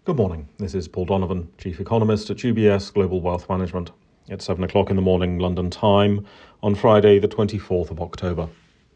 Good morning. This is Paul Donovan, Chief Economist at UBS Global Wealth Management. It's 7 o'clock in the morning, London time, on Friday, the 24th of October.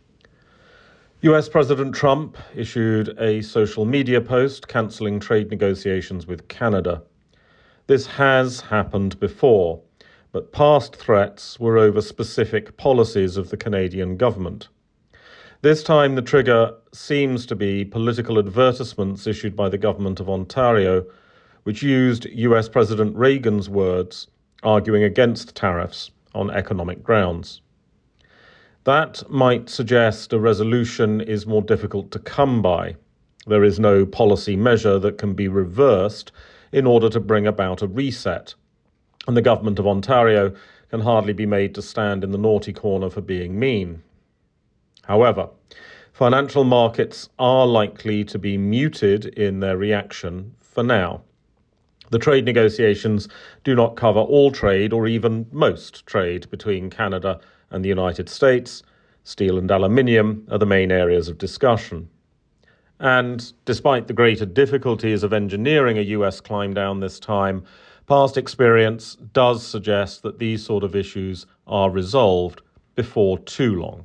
US President Trump issued a social media post cancelling trade negotiations with Canada. This has happened before, but past threats were over specific policies of the Canadian government. This time the trigger seems to be political advertisements issued by the government of Ontario, which used US President Reagan's words, arguing against tariffs on economic grounds. That might suggest a resolution is more difficult to come by. There is no policy measure that can be reversed in order to bring about a reset, and the government of Ontario can hardly be made to stand in the naughty corner for being mean. However, financial markets are likely to be muted in their reaction for now. The trade negotiations do not cover all trade or even most trade between Canada and the United States. Steel and aluminium are the main areas of discussion. And despite the greater difficulties of engineering a US climb down this time, past experience does suggest that these sort of issues are resolved before too long.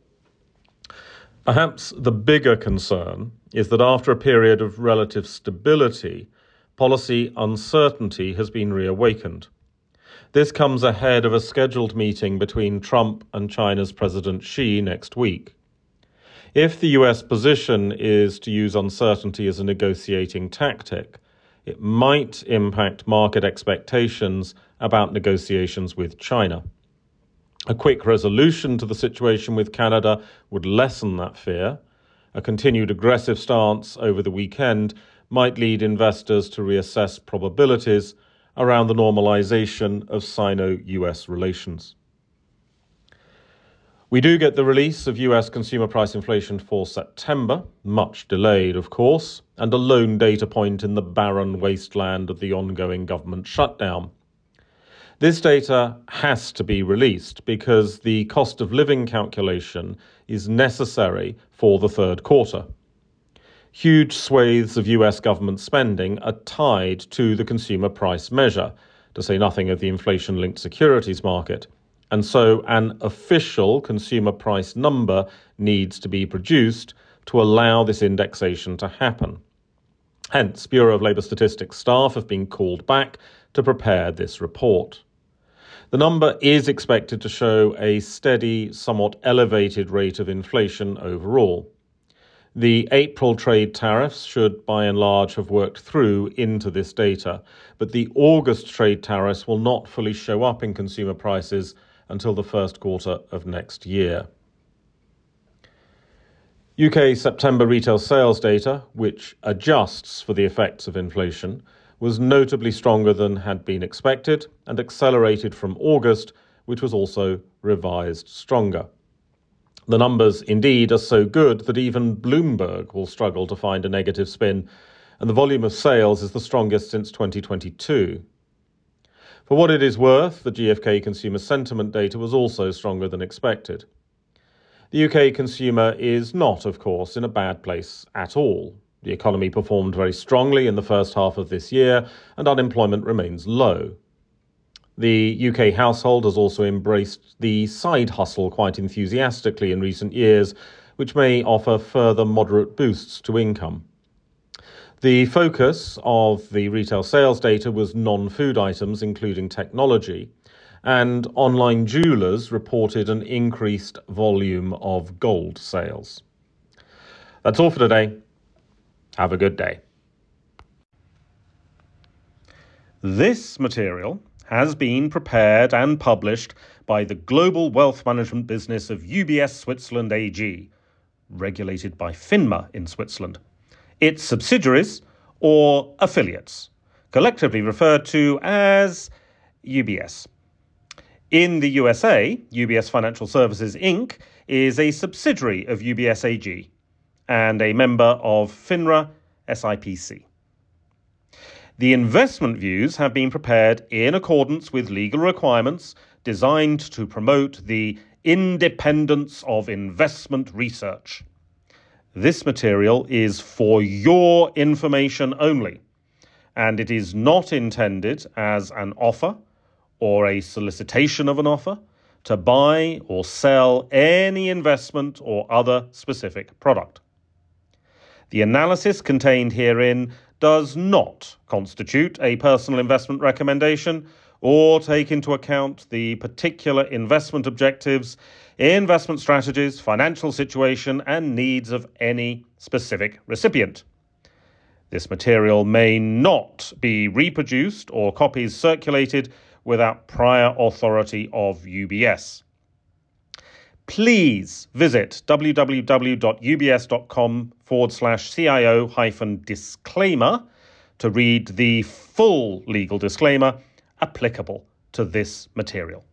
Perhaps the bigger concern is that after a period of relative stability, policy uncertainty has been reawakened. This comes ahead of a scheduled meeting between Trump and China's President Xi next week. If the US position is to use uncertainty as a negotiating tactic, it might impact market expectations about negotiations with China. A quick resolution to the situation with Canada would lessen that fear. A continued aggressive stance over the weekend might lead investors to reassess probabilities around the normalization of Sino-US relations. We do get the release of US consumer price inflation for September, much delayed, of course, and a lone data point in the barren wasteland of the ongoing government shutdown. This data has to be released because the cost of living calculation is necessary for the third quarter. Huge swathes of US government spending are tied to the consumer price measure, to say nothing of the inflation-linked securities market. And so an official consumer price number needs to be produced to allow this indexation to happen. Hence, Bureau of Labour Statistics staff have been called back to prepare this report. The number is expected to show a steady, somewhat elevated rate of inflation overall. The April trade tariffs should by and large have worked through into this data, but the August trade tariffs will not fully show up in consumer prices until the first quarter of next year. UK September retail sales data, which adjusts for the effects of inflation, was notably stronger than had been expected and accelerated from August, which was also revised stronger. The numbers indeed are so good that even Bloomberg will struggle to find a negative spin, and the volume of sales is the strongest since 2022. For what it is worth, the GfK consumer sentiment data was also stronger than expected. The UK consumer is not, of course, in a bad place at all. The economy performed very strongly in the first half of this year, and unemployment remains low. The UK household has also embraced the side hustle quite enthusiastically in recent years, which may offer further moderate boosts to income. The focus of the retail sales data was non-food items, including technology, and online jewellers reported an increased volume of gold sales. That's all for today. Have a good day. This material has been prepared and published by the global wealth management business of UBS Switzerland AG, regulated by FINMA in Switzerland. Its subsidiaries or affiliates, collectively referred to as UBS. In the USA, UBS Financial Services Inc. is a subsidiary of UBS AG and a member of FINRA SIPC. The investment views have been prepared in accordance with legal requirements designed to promote the independence of investment research. This material is for your information only and it is not intended as an offer or a solicitation of an offer to buy or sell any investment or other specific product. The analysis contained herein does not constitute a personal investment recommendation or take into account the particular investment objectives, investment strategies, financial situation, and needs of any specific recipient. This material may not be reproduced or copies circulated without prior authority of UBS. Please visit www.ubs.com/CIO-disclaimer to read the full legal disclaimer applicable to this material.